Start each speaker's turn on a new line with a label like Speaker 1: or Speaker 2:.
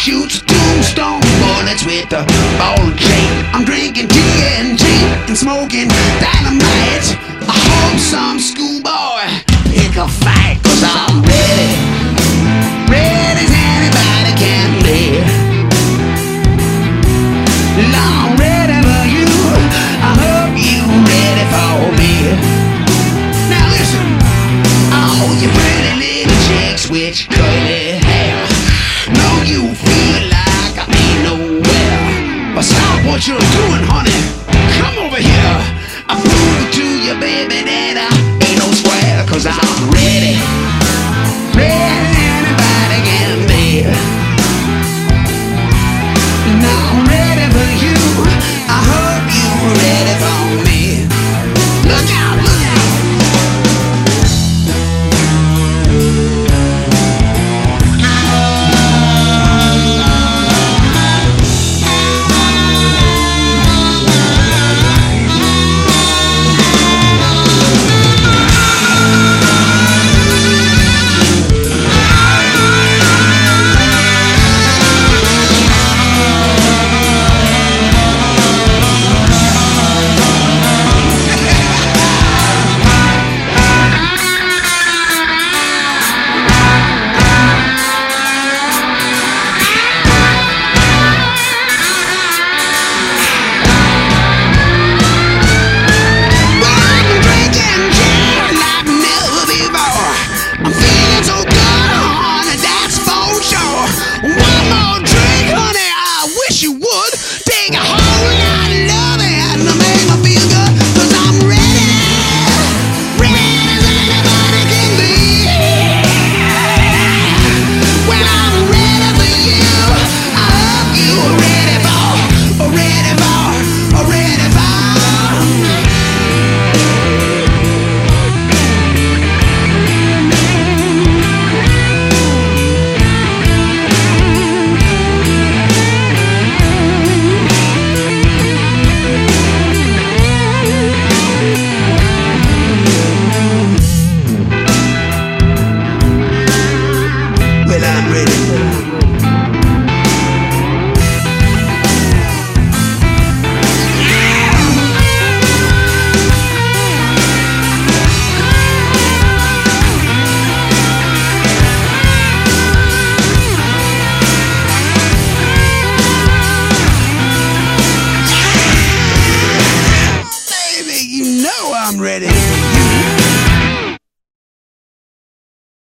Speaker 1: shoots tombstone bullets with a ball and chain. I'm drinking TNT and smoking dynamite. I hope some schoolboy pick a fight, 'cause I'm ready, ready as anybody can be. I'm ready for you, I hope you ready for me. Now listen, all you pretty little chicks with curly hair, know you feel like I ain't nowhere. But stop what you're doing, honey, come over here. I'll prove it to you, baby, that I ain't no square. 'Cause I'm ready, ready as anybody can be. Now I'm ready for you, I hope you're ready for me. Look out, look out. I'm ready.